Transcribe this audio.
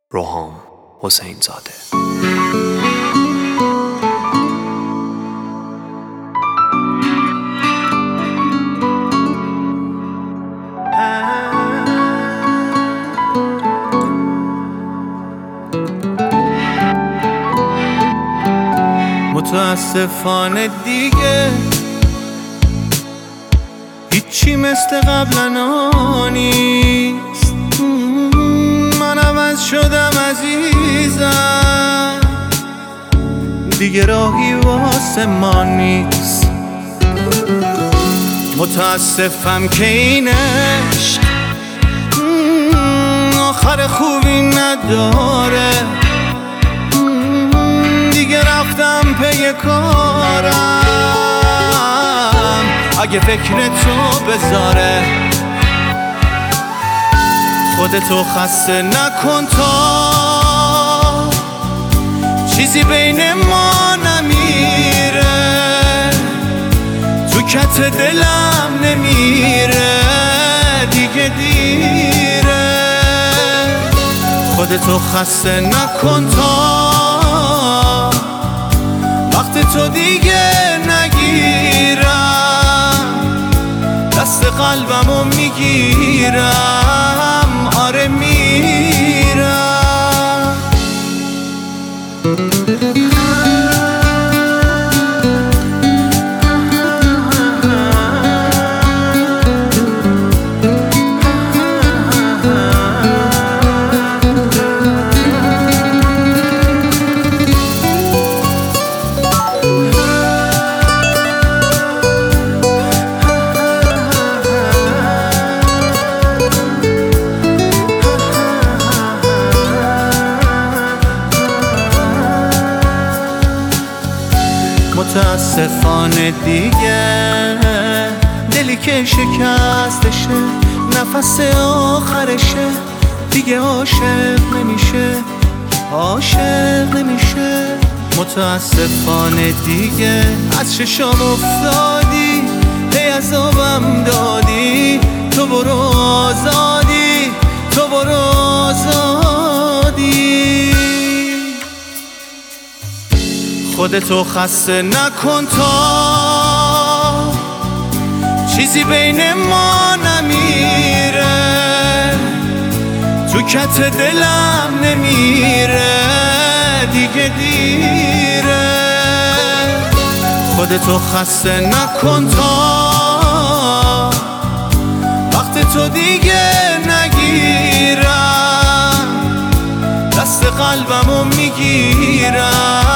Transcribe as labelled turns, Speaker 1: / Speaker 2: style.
Speaker 1: روحام حسین زاده.
Speaker 2: متاسفانه دیگه هیچی مثل قبلا نیست. من عوض شدم عزیزم، دیگه راهی واسه ما نیست. متاسفم که این عشق آخر خوبی نداره. دیگه رفتم پی کارم، اگه فکر تو بذاره. خودتو خسته نکن تا چیزی بین ما نمیره، تو کت دلم نمیره، دیگه دیره. خودتو خسته نکن تا وقت تو دیگه نگیرم، دست قلبمو میگیرم، آره میرم. متاسفانه دیگه دلی که شکستشه، نفس آخرشه، دیگه عاشق نمیشه، عاشق نمیشه. متاسفانه دیگه از چشام افتادی، هی عذابم دادی. تو برو آزادی، تو برو آزادی. خودتو خسته نکن تا چیزی بین ما نمیره، تو کت دلم نمیره، دیگه دیره. خودتو خسته نکن تا وقت تو دیگه نگیرم، دست قلبمو میگیرم،